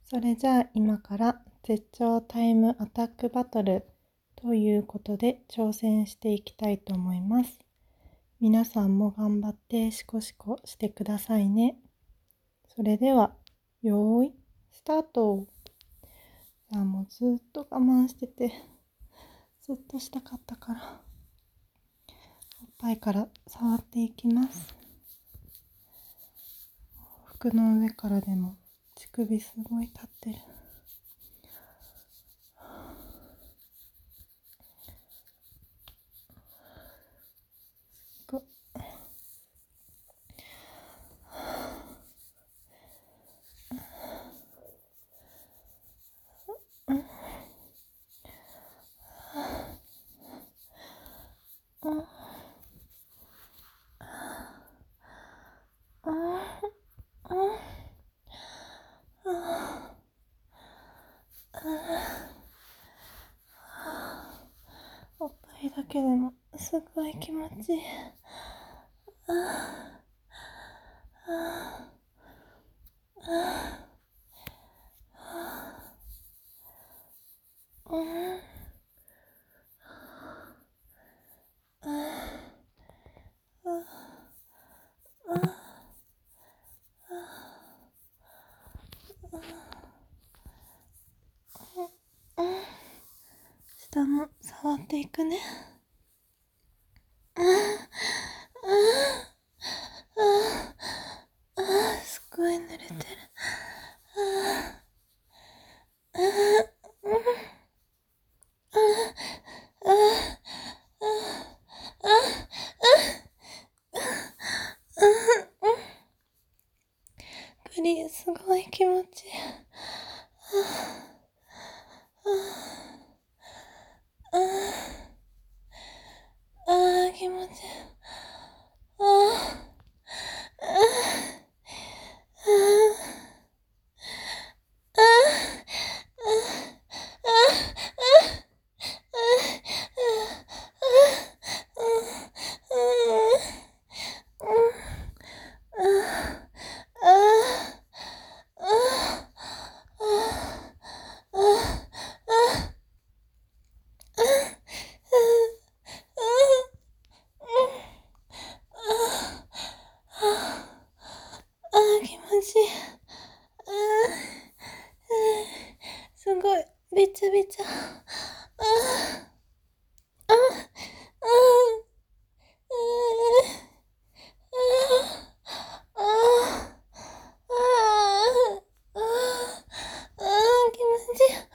それじゃあ今から絶頂タイムアタックバトルということで挑戦していきたいと思います。皆さんも頑張ってシコシコしてくださいね。それでは、よーい、スタート。じゃあもうずっと我慢してて、ずっとしたかったから、おっぱいから触っていきます。服の上からでも乳首すごい立ってる。おっぱいだけでもすごい気持ちいい。下も触っていくね。すっごい濡れてる。グリすごい気持ちいい。気持ちいい。気持ちいい。すごい、びちゃびちゃ。気持ちいい。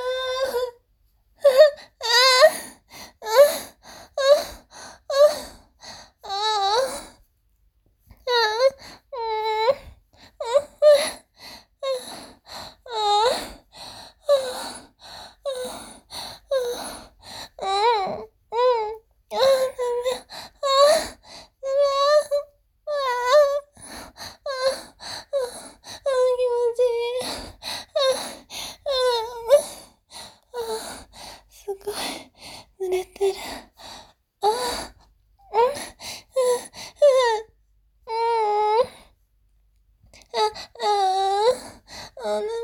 すごい濡れてる。ダメ。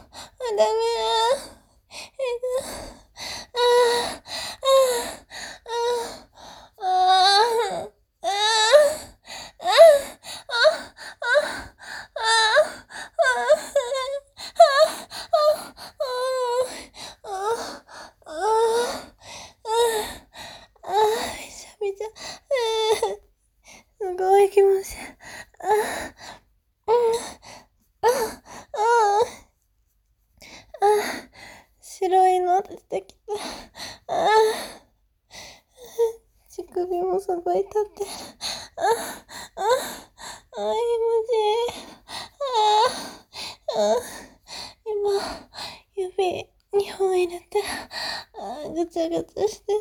びちゃびちゃ。すごい気持ちいい。白いの出てきた。乳首もすごい立ってる。気持ちいい。今、指2本入れて、ぐちゃぐちゃしてる。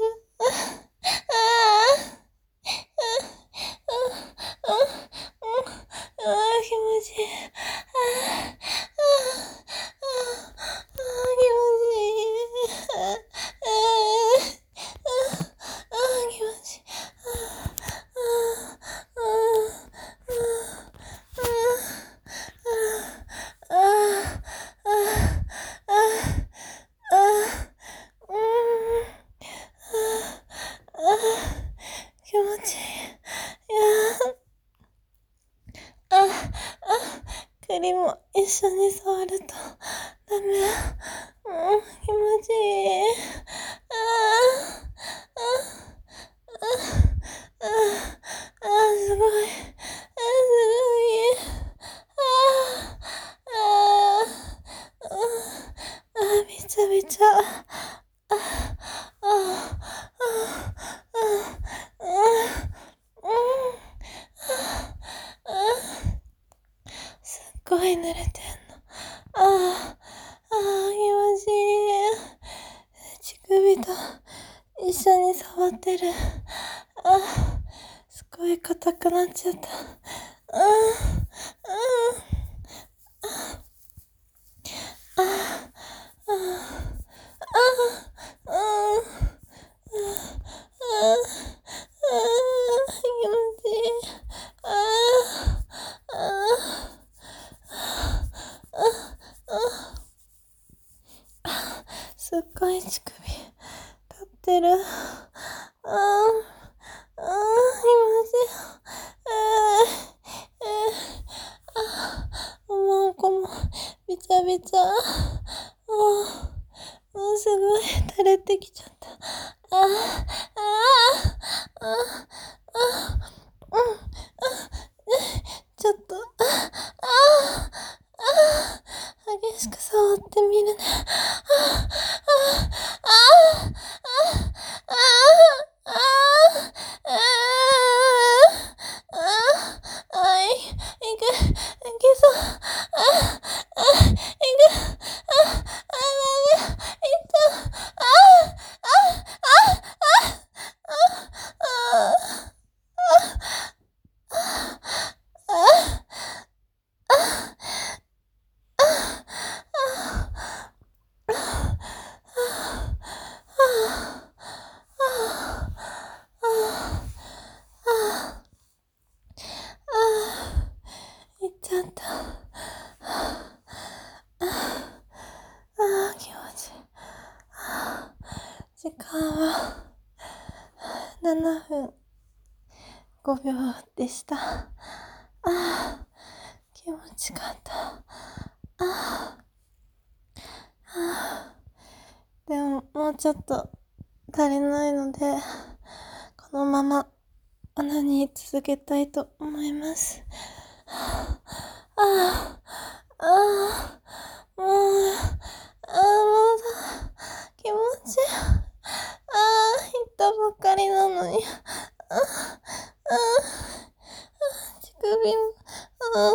気持ちいい。気持ちいい。 一緒に触るとダメ。気持ちいい。すごい。びちゃびちゃ。すっごい濡れてんの。気持ちいい。乳首と一緒に触ってる。すごい硬くなっちゃった。気持ちいい。すっごい乳首立ってる。気持ちいい。もうこもびちゃびちゃ。もうすごい垂れてきちゃった。ちょっと激しく触ってみるね。いけそう。いっちゃった。気持ちいい。時間は7分5秒でした。気持ちかった。でももうちょっと足りないので、このままオナニー続けたいと思います。もう気持ちいい。行ったばっかりなのに。乳首も、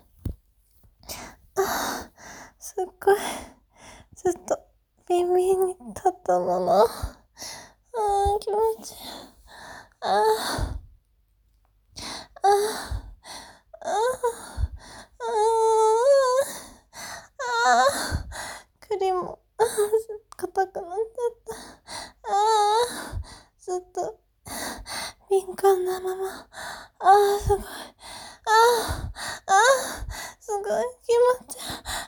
すっごい、ずっと耳に立ったまま。気持ちいい。栗も硬くなっちゃった。ずっと敏感なまま。すごい。すごい気持ちいい。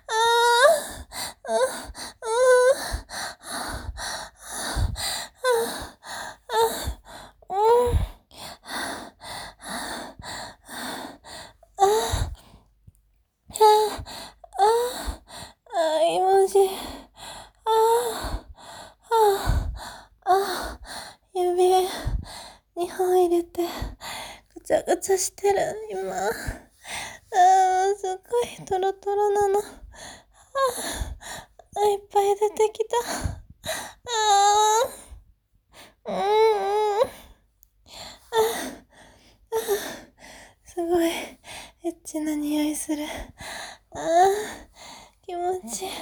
気持ちいい。指2本入れてぐちゃぐちゃしてる今。すっごいトロトロなの。いっぱい出てきた。すごいエッチな匂いする。気持ちいい。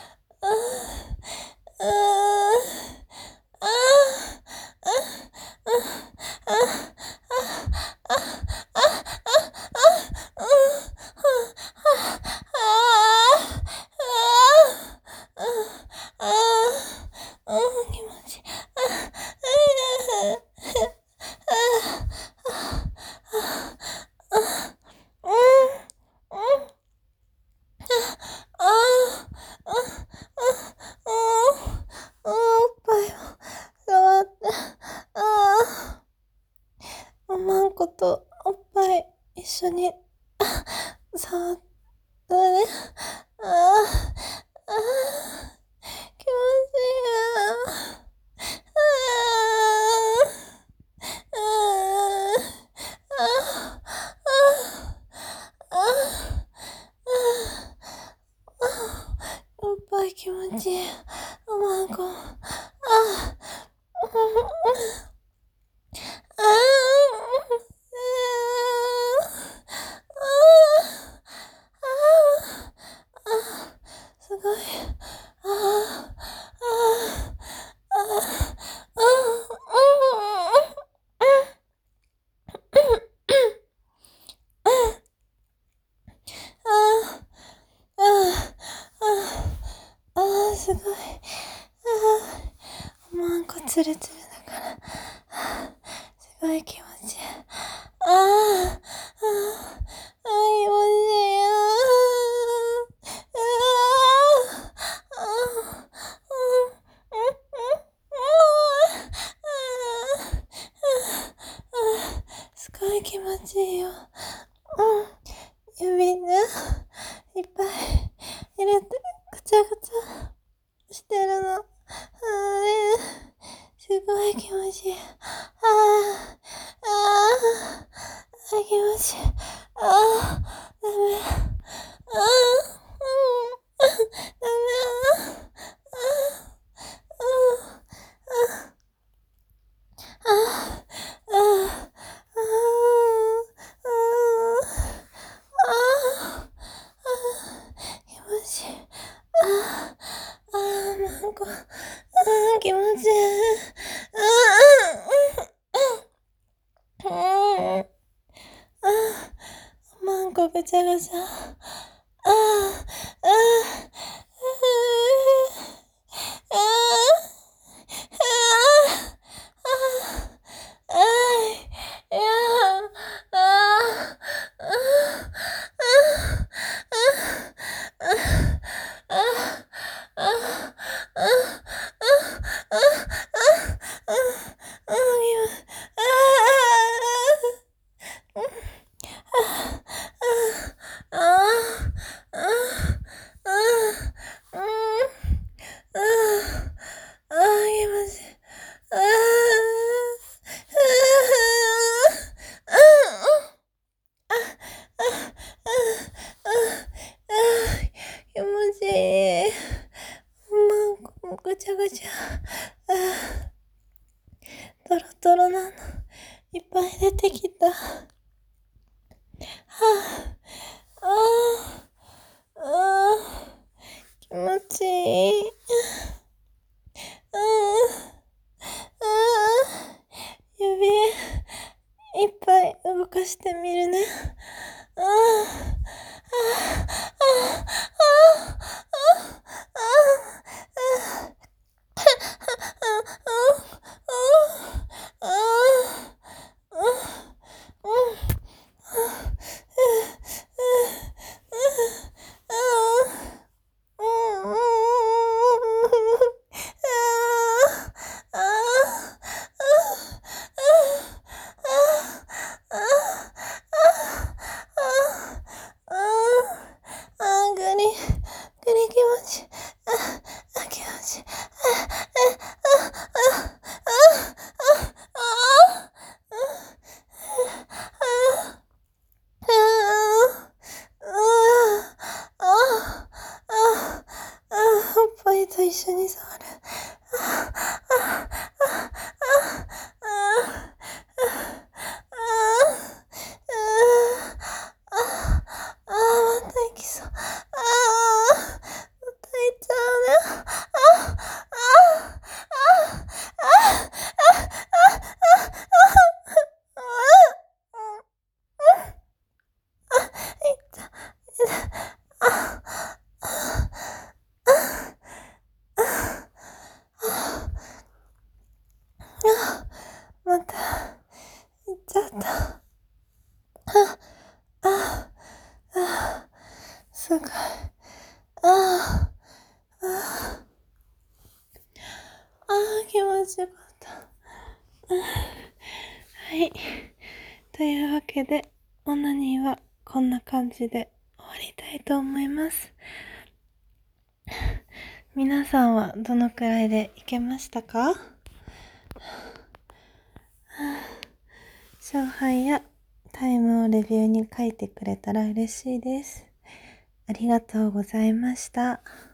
気持ちいい。 ごい気持ちいい。おまんこ。すごい。すごい。おまんこツルツルだから。すごい気持ちいい。気持ちいい。すごい気持ちいいよ。指ね、いっぱい入れて、ぐちゃぐちゃしてるの。すごい気持ちいい。気持ちいい。ダメ。ダメ。気持ちいい。なんか、気持ちいい。なんかぐちゃぐちゃ。気持ちいい。ぐちゃぐちゃ。トロトロなの。いっぱい出てきた。気持ちいい。指いっぱい動かしてみるね。グリ気持ちいい。気持ちいい。おっぱいと一緒に触る。また行きそう。また行っちゃうね。また行っちゃった。すごい。気持ちよかった。はい。というわけで、オナニーはこんな感じで終わりたいと思います。皆さんはどのくらいでいけましたか？勝敗やタイムをレビューに書いてくれたら嬉しいです。ありがとうございました。